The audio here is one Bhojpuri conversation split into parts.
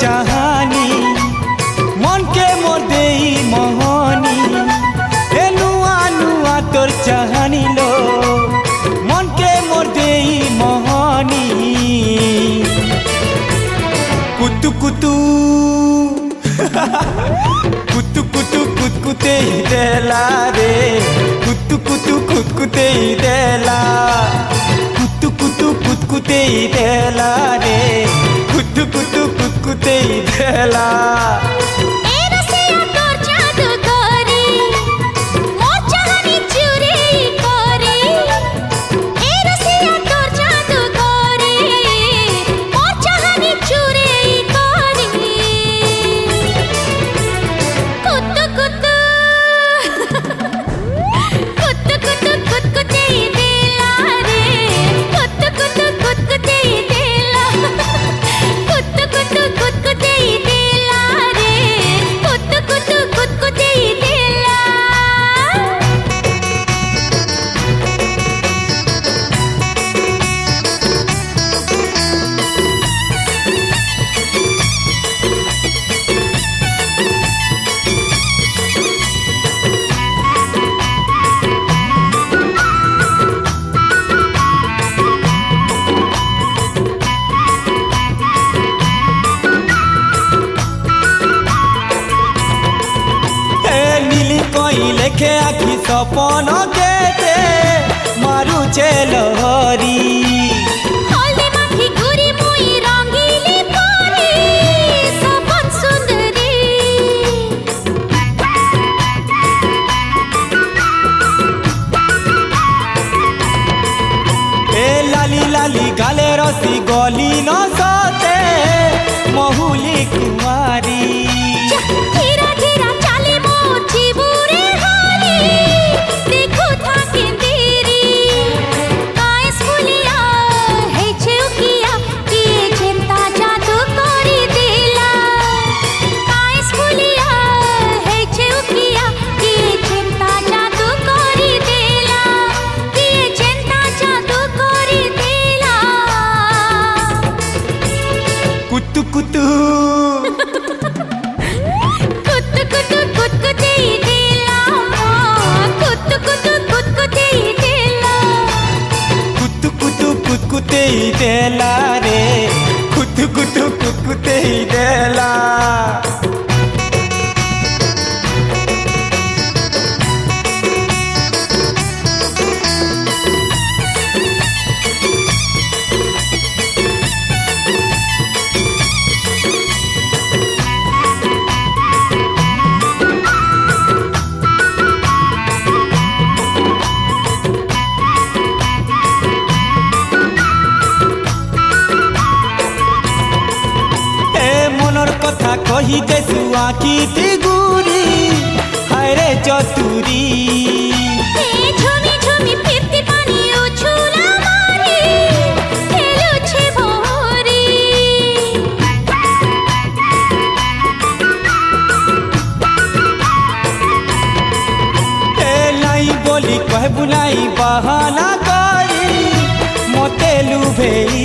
चाहानी मन के मोर देई मोहनी ए नुआ नुआ तोर चाहानी लो मन के मोर देई मोहनी कुतु कुतु कुतु कुतु कुतकुते देला रे कुतु कुतु कुतकुते देला कुतु कुतु कुतकुते देला रे कुतु कुतु कुतकुते देला लेखे आखि सपन केते मारू लहरी हल्दी माखी गुरी मुई रंगीली परी सपन सुंदरी ए लाली लाली गाले रसी गली न सते महुली कुमारी धीरा धीरा चाले मोर जीवरे देखो था केंदेरी कायस फुलिया है छुकिया कि चिंता जादू करी दिला कायस फुलिया है छुकिया कि चिंता जादू करी दिला कि चिंता जादू करी दिला कुतु कुतु कुतु कुतु कुतकुते दिला कुतु कुतु कुतकुते दिला कुतु कुतु कुतकुते देला रे कुतु कुतु कुतकुते देला कथा कही देसु आखी गुरी हाय रे चतुरी झुमी झुमी फिरती पानी उछुला मारी खेलु छे भोरी ए लाई बोली कह बुलाई बहाना करी मते लुभेई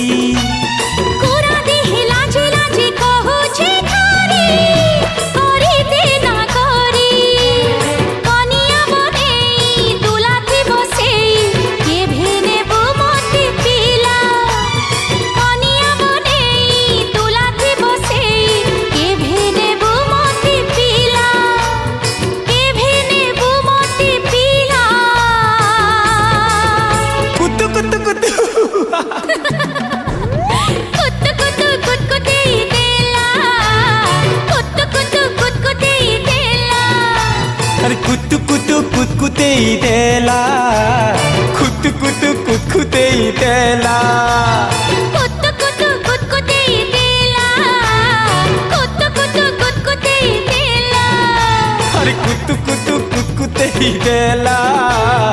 कुतु कुतु कुतकुते देला कुतु कुतु कुतकुते देला कुतु कुतु कुतकुते देला कुतु कुतु कुतकुते देला अरे कुतु कुतु कुतकुते देला।